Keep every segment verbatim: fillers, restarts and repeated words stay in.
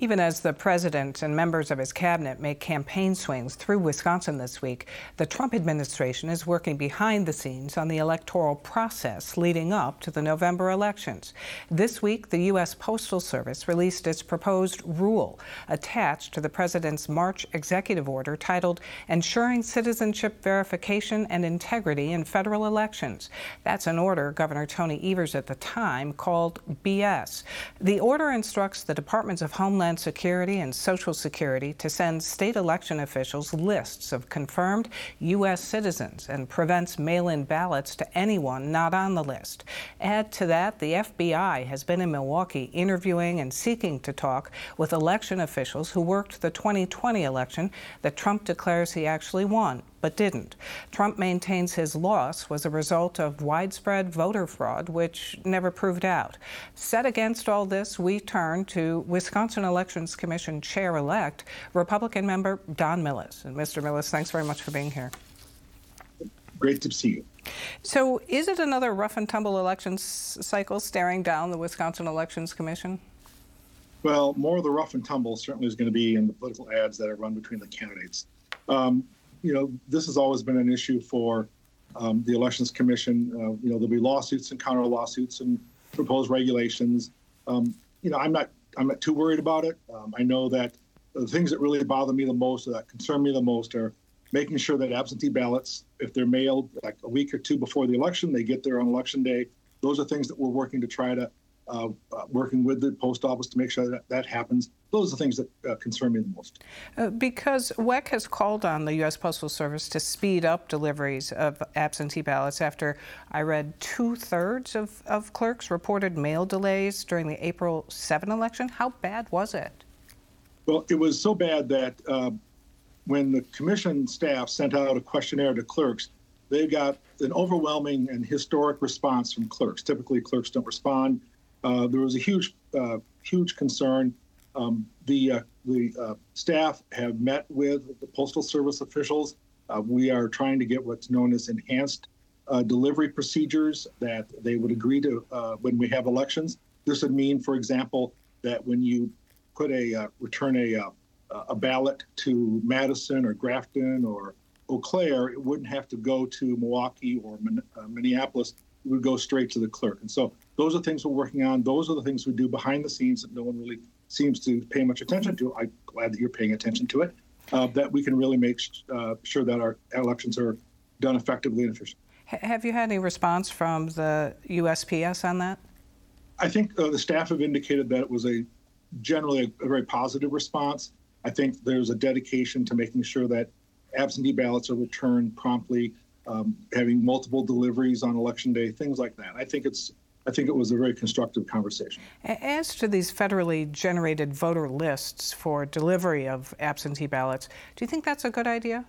Even as the president and members of his cabinet make campaign swings through Wisconsin this week, the Trump administration is working behind the scenes on the electoral process leading up to the November elections. This week, the U S Postal Service released its proposed rule attached to the president's March executive order titled Ensuring Citizenship Verification and Integrity in Federal Elections. That's an order Governor Tony Evers at the time called B S. The order instructs the Departments of Homeland Security and Social Security to send state election officials lists of confirmed U S citizens and prevents mail-in ballots to anyone not on the list. Add to that, the F B I has been in Milwaukee interviewing and seeking to talk with election officials who worked the twenty twenty election that Trump declares he actually won, but didn't. Trump maintains his loss was a result of widespread voter fraud, which never proved out. Set against all this, we turn to Wisconsin Elections Commission Chair-elect, Republican member Don Millis. And Mister Millis, thanks very much for being here. Great to see you. So is it another rough and tumble election cycle staring down the Wisconsin Elections Commission? Well, more of the rough and tumble certainly is going to be in the political ads that are run between the candidates. Um, you know, this has always been an issue for um, the Elections Commission. Uh, you know, there'll be lawsuits and counter lawsuits and proposed regulations. Um, you know, I'm not I'm not too worried about it. Um, I know that the things that really bother me the most, or that concern me the most, are making sure that absentee ballots, if they're mailed like a week or two before the election, they get there on election day. Those are things that we're working to try to Uh, uh, working with the post office to make sure that that happens. Those are the things that uh, concern me the most. Uh, because W E C has called on the U S Postal Service to speed up deliveries of absentee ballots after I read two-thirds of, of clerks reported mail delays during the April seventh election. How bad was it? Well, it was so bad that uh, when the commission staff sent out a questionnaire to clerks, they got an overwhelming and historic response from clerks. Typically, clerks don't respond. Uh, there was a huge, uh, huge concern. Um, the uh, the uh, staff have met with the Postal Service officials. Uh, we are trying to get what's known as enhanced uh, delivery procedures that they would agree to uh, when we have elections. This would mean, for example, that when you put a uh, return a uh, a ballot to Madison or Grafton or Eau Claire, it wouldn't have to go to Milwaukee or Min- uh, Minneapolis. It would go straight to the clerk. And so those are things we're working on. Those are the things we do behind the scenes that no one really seems to pay much attention to. I'm glad that you're paying attention to it, uh, that we can really make uh, sure that our elections are done effectively and efficiently. Have you had any response from the U S P S on that? I think uh, the staff have indicated that it was a generally a, a very positive response. I think there's a dedication to making sure that absentee ballots are returned promptly, um, having multiple deliveries on election day, things like that. I think it's I think it was a very constructive conversation. As to these federally generated voter lists for delivery of absentee ballots, do you think that's a good idea?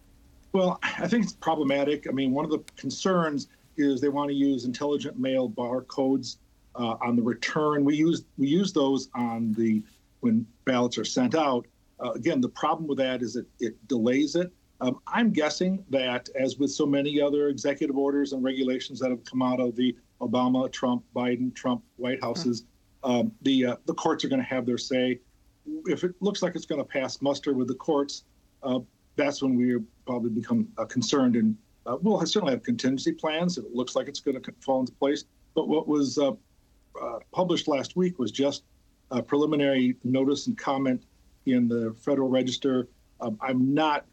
Well, I think it's problematic. I mean, one of the concerns is they want to use intelligent mail barcodes uh, on the return. We use we use those on the when ballots are sent out. Uh, again, the problem with that is it it delays it. Um, I'm guessing that, as with so many other executive orders and regulations that have come out of the Obama, Trump, Biden, Trump White Houses, um, the uh, the courts are going to have their say. If it looks like it's going to pass muster with the courts, uh, that's when we probably become uh, concerned, and uh, we'll certainly have contingency plans if it looks like it's going to fall into place. But what was uh, uh, published last week was just a preliminary notice and comment in the Federal Register. Um, I'm not.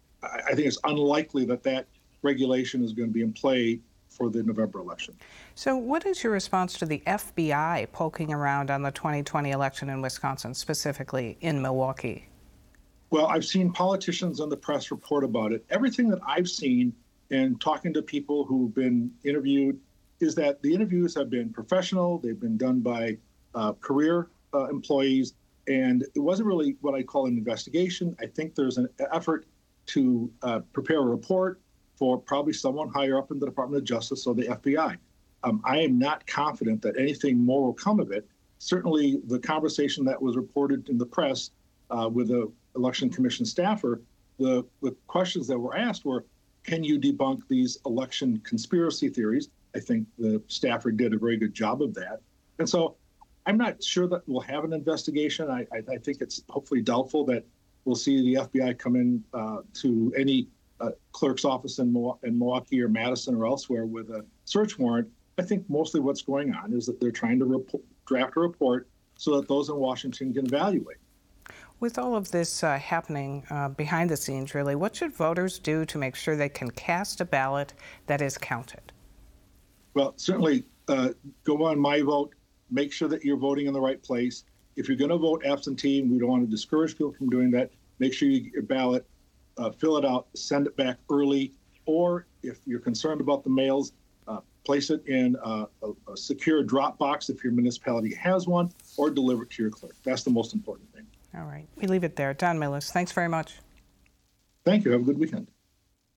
I think it's unlikely that that regulation is going to be in play for the November election. So what is your response to the F B I poking around on the twenty twenty election in Wisconsin, specifically in Milwaukee? Well, I've seen politicians and the press report about it. Everything that I've seen and talking to people who've been interviewed is that the interviews have been professional. They've been done by uh, career uh, employees, and it wasn't really what I call an investigation. I think there's an effort to uh, prepare a report for probably someone higher up in the Department of Justice or the F B I. Um, I am not confident that anything more will come of it. Certainly the conversation that was reported in the press uh, with the Election Commission staffer, the, the questions that were asked were, can you debunk these election conspiracy theories? I think the staffer did a very good job of that. And so I'm not sure that we'll have an investigation. I, I, I think it's hopefully doubtful that we'll see the F B I come in uh, to any uh, clerk's office in, Mo- in Milwaukee or Madison or elsewhere with a search warrant. I think mostly what's going on is that they're trying to rep- draft a report so that those in Washington can evaluate. With all of this uh, happening uh, behind the scenes, really, what should voters do to make sure they can cast a ballot that is counted? Well, certainly uh, go on My Vote. Make sure that you're voting in the right place. If you're going to vote absentee, and we don't want to discourage people from doing that, make sure you get your ballot, uh, fill it out, send it back early. Or if you're concerned about the mails, uh, place it in a, a, a secure drop box if your municipality has one, or deliver it to your clerk. That's the most important thing. All right. We leave it there. Don Millis, thanks very much. Thank you. Have a good weekend.